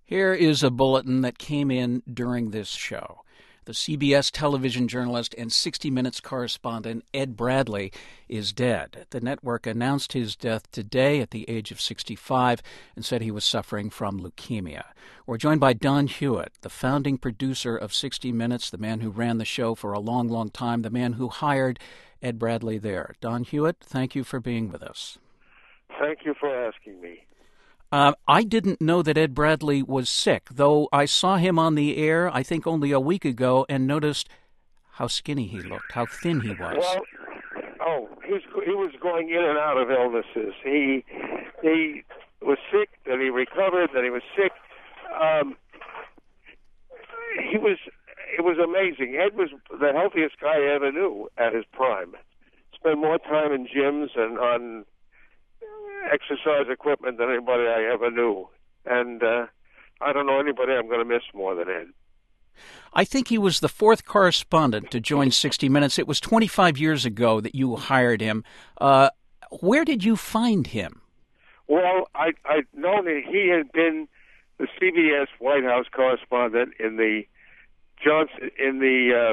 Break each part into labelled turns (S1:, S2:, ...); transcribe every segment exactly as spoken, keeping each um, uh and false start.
S1: Here is a bulletin that came in during this show. The C B S television journalist and sixty minutes correspondent Ed Bradley is dead. The network announced his death today at the age of sixty-five and said he was suffering from leukemia. We're joined by Don Hewitt, the founding producer of sixty minutes, the man who ran the show for a long, long time, the man who hired Ed Bradley there. Don Hewitt, thank you for being with us.
S2: Thank you for asking me.
S1: Uh, I didn't know that Ed Bradley was sick, though I saw him on the air, I think only a week ago, and noticed how skinny he looked, how thin he was.
S2: Well, oh, he's, he was going in and out of illnesses. He he was sick, then he recovered, then he was sick. Um, he was, it was amazing. Ed was the healthiest guy I ever knew at his prime. Spent more time in gyms and on exercise equipment than anybody I ever knew. And uh, I don't know anybody I'm going to miss more than Ed.
S1: I think he was the fourth correspondent to join sixty minutes. It was twenty-five years ago that you hired him. Uh, where did you find him?
S2: Well, I, I'd known that he had been the C B S White House correspondent in the Johnson, in the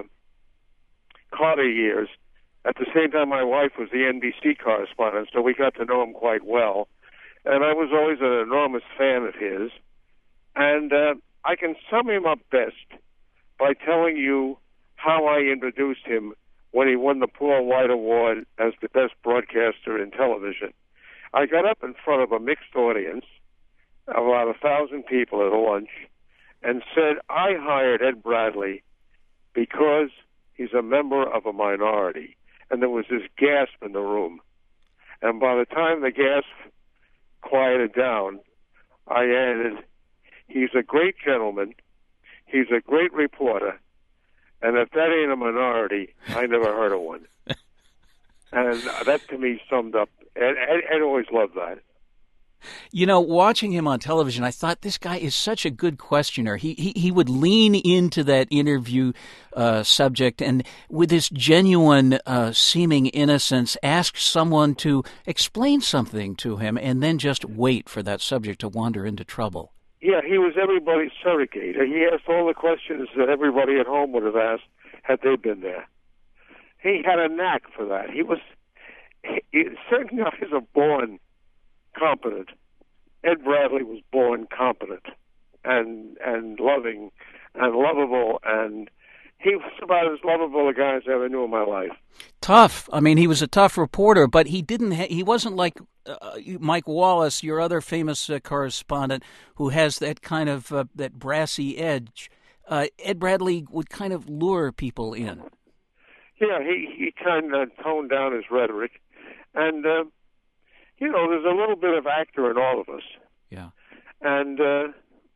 S2: uh, Carter years. At the same time, my wife was the N B C correspondent, so we got to know him quite well. And I was always an enormous fan of his. And uh, I can sum him up best by telling you how I introduced him when he won the Paul White Award as the best broadcaster in television. I got up in front of a mixed audience, about a thousand people at a lunch, and said, I hired Ed Bradley because he's a member of a minority. And there was this gasp in the room. And by the time the gasp quieted down, I added, he's a great gentleman, he's a great reporter, and if that ain't a minority, I never heard of one. And that, to me, summed up. And I always loved that.
S1: You know, watching him on television, I thought this guy is such a good questioner. He he, he would lean into that interview uh, subject and with this genuine uh, seeming innocence ask someone to explain something to him and then just wait for that subject to wander into trouble.
S2: Yeah, he was everybody's surrogate. He asked all the questions that everybody at home would have asked had they been there. He had a knack for that. He was, he, he, certain guys are born competent. Ed Bradley was born competent and and loving and lovable, and he was about as lovable a guy as I ever knew in my life.
S1: Tough. I mean, he was a tough reporter, but he didn't. Ha- he wasn't like uh, Mike Wallace, your other famous uh, correspondent, who has that kind of uh, that brassy edge. Uh, Ed Bradley would kind of lure people in.
S2: Yeah, he he kind of toned down his rhetoric, and. Uh, You know, there's a little bit of actor in all of us.
S1: Yeah.
S2: And uh,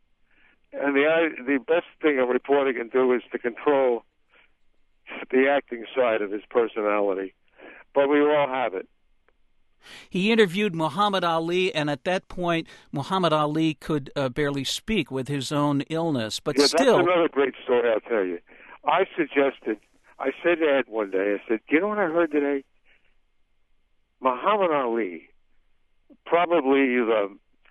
S2: and the the best thing a reporter can do is to control the acting side of his personality. But we all have it.
S1: He interviewed Muhammad Ali, and at that point, Muhammad Ali could uh, barely speak with his own illness. But
S2: yeah,
S1: still...
S2: that's another great story, I'll tell you. I suggested, I said to Ed one day, I said, you know what I heard today? Muhammad Ali, probably the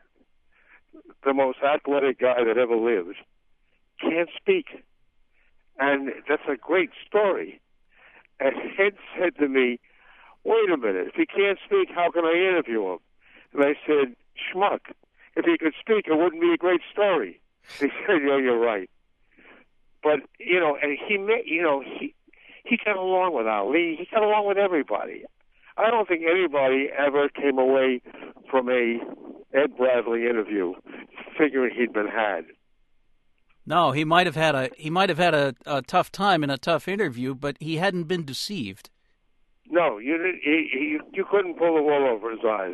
S2: the most athletic guy that ever lived, can't speak. And that's a great story. And Ed said to me, wait a minute, if he can't speak, how can I interview him? And I said, schmuck, if he could speak, it wouldn't be a great story. He said, yeah, you're right. But, you know, and he, you know, he, he got along with Ali. He got along with everybody. I don't think anybody ever came away from a Ed Bradley interview figuring he'd been had.
S1: No, he might have had a he might have had a, a tough time in a tough interview, but he hadn't been deceived.
S2: No, you he, he, you couldn't pull the wool over his eyes.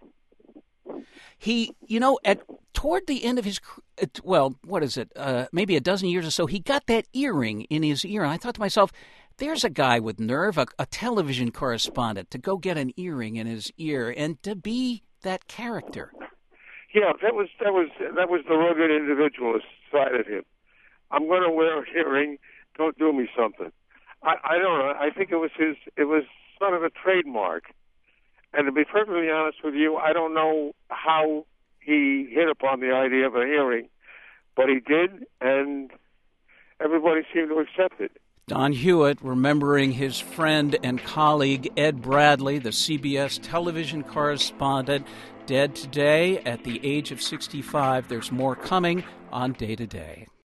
S1: He, you know, at toward the end of his, well, what is it? Uh, maybe a dozen years or so, he got that earring in his ear, and I thought to myself, there's a guy with nerve, a, a television correspondent, to go get an earring in his ear and to be that character.
S2: Yeah, that was that was that was the rugged individualist side of him. I'm going to wear a earring. Don't do me something. I, I don't know. I think it was his. It was sort of a trademark. And to be perfectly honest with you, I don't know how he hit upon the idea of a earring, but he did, and everybody seemed to accept it.
S1: Don Hewitt remembering his friend and colleague Ed Bradley, the C B S television correspondent, dead today at the age of sixty-five. There's more coming on Day to Day.